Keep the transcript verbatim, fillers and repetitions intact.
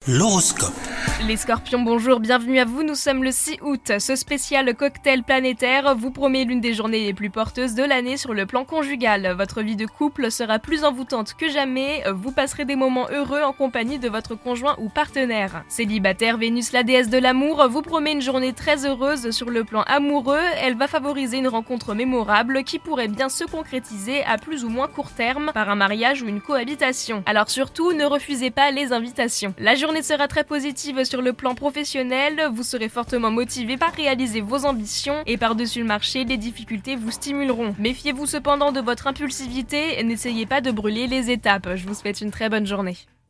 L'horoscope. Les scorpions, bonjour, bienvenue à vous, nous sommes le six août. Ce spécial cocktail planétaire vous promet l'une des journées les plus porteuses de l'année sur le plan conjugal. Votre vie de couple sera plus envoûtante que jamais, vous passerez des moments heureux en compagnie de votre conjoint ou partenaire. Célibataire, Vénus, la déesse de l'amour, vous promet une journée très heureuse sur le plan amoureux. Elle va favoriser une rencontre mémorable qui pourrait bien se concrétiser à plus ou moins court terme par un mariage ou une cohabitation. Alors surtout, ne refusez pas les invitations. La journée sera très positive sur le plan professionnel, vous serez fortement motivé par réaliser vos ambitions et par-dessus le marché, les difficultés vous stimuleront. Méfiez-vous cependant de votre impulsivité et n'essayez pas de brûler les étapes. Je vous souhaite une très bonne journée.